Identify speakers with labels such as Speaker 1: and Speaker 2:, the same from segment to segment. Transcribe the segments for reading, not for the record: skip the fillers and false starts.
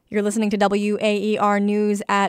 Speaker 1: You're listening to WAER News at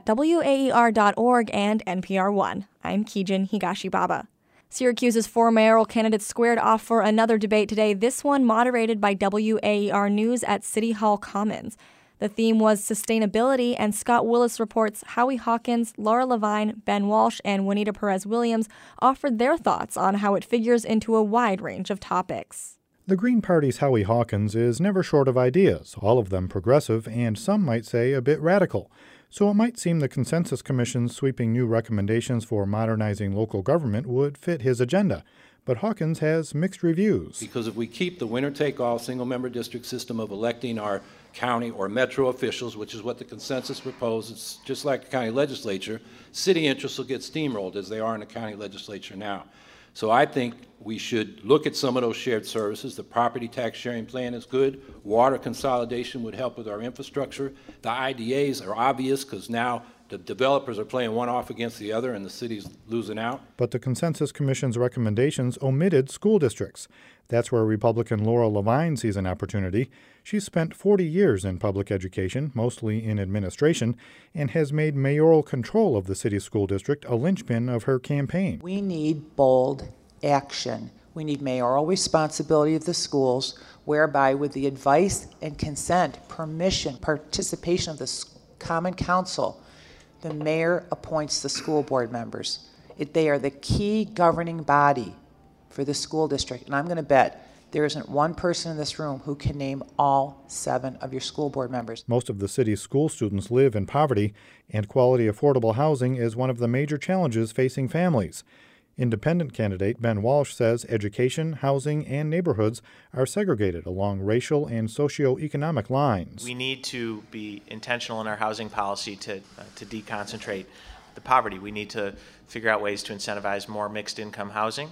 Speaker 1: WAER.org and NPR One. I'm Kijin Higashibaba. Syracuse's four mayoral candidates squared off for another debate today, this one moderated by WAER News at City Hall Commons. The theme was sustainability, and Scott Willis reports Howie Hawkins, Laura Levine, Ben Walsh, and Juanita Perez-Williams offered their thoughts on how it figures into a wide range of topics.
Speaker 2: The Green Party's Howie Hawkins is never short of ideas, all of them progressive and some might say a bit radical. So it might seem the Consensus Commission's sweeping new recommendations for modernizing local government would fit his agenda. But Hawkins has mixed reviews.
Speaker 3: Because if we keep the winner-take-all single-member district system of electing our county or metro officials, which is what the consensus proposes, just like the county legislature, city interests will get steamrolled as they are in the county legislature now. So I think we should look at some of those shared services. The property tax sharing plan is good. Water consolidation would help with our infrastructure. The IDAs are obvious because now the developers are playing one off against the other and the city's losing out.
Speaker 2: But the Consensus Commission's recommendations omitted school districts. That's where Republican Laura Levine sees an opportunity. She's spent 40 years in public education, mostly in administration, and has made mayoral control of the city school district a linchpin of her campaign.
Speaker 4: We need bold action. We need mayoral responsibility of the schools, whereby with the advice and consent, permission, participation of the Common Council, the mayor appoints the school board members. They are the key governing body for the school district. And I'm going to bet there isn't one person in this room who can name all 7 of your school board members.
Speaker 2: Most of the city's school students live in poverty, and quality affordable housing is one of the major challenges facing families. Independent candidate Ben Walsh says education, housing, and neighborhoods are segregated along racial and socioeconomic lines.
Speaker 5: We need to be intentional in our housing policy to deconcentrate the poverty. We need to figure out ways to incentivize more mixed income housing,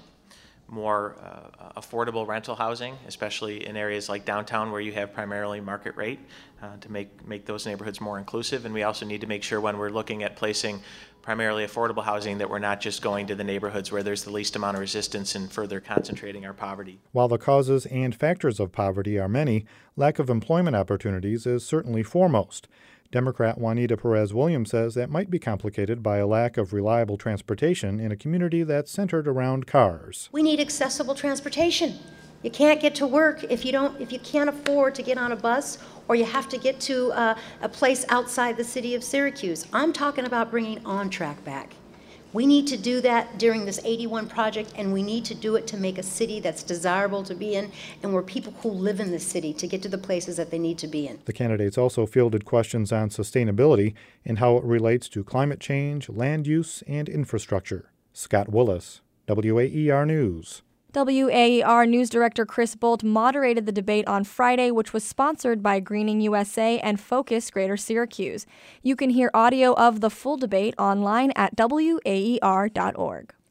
Speaker 5: more affordable rental housing, especially in areas like downtown where you have primarily market rate, to make those neighborhoods more inclusive. And we also need to make sure when we're looking at placing primarily affordable housing that we're not just going to the neighborhoods where there's the least amount of resistance and further concentrating our poverty.
Speaker 2: While the causes and factors of poverty are many, lack of employment opportunities is certainly foremost. Democrat Juanita Perez-Williams says that might be complicated by a lack of reliable transportation in a community that's centered around cars.
Speaker 6: We need accessible transportation. You can't get to work if you can't afford to get on a bus, or you have to get to a place outside the city of Syracuse. I'm talking about bringing OnTrack back. We need to do that during this 81 project, and we need to do it to make a city that's desirable to be in and where people who live in the city to get to the places that they need to be in.
Speaker 2: The candidates also fielded questions on sustainability and how it relates to climate change, land use, and infrastructure. Scott Willis, WAER News.
Speaker 1: WAER News Director Chris Bolt moderated the debate on Friday, which was sponsored by Greening USA and Focus Greater Syracuse. You can hear audio of the full debate online at WAER.org.